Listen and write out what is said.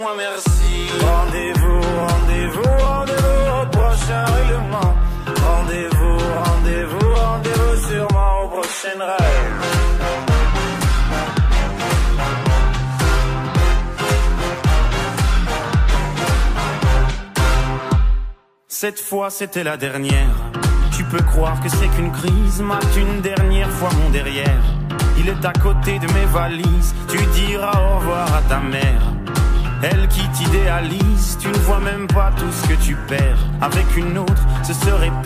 Moi merci. Rendez-vous, rendez-vous, rendez-vous au prochain règlement. Rendez-vous, rendez-vous, rendez-vous sûrement au prochain rêve. Cette fois c'était la dernière. Tu peux croire que c'est qu'une crise, mate une dernière fois mon derrière. Il est à côté de mes valises, tu diras au revoir à ta mère. Elle qui t'idéalise, tu ne vois même pas tout ce que tu perds. Avec une autre, ce serait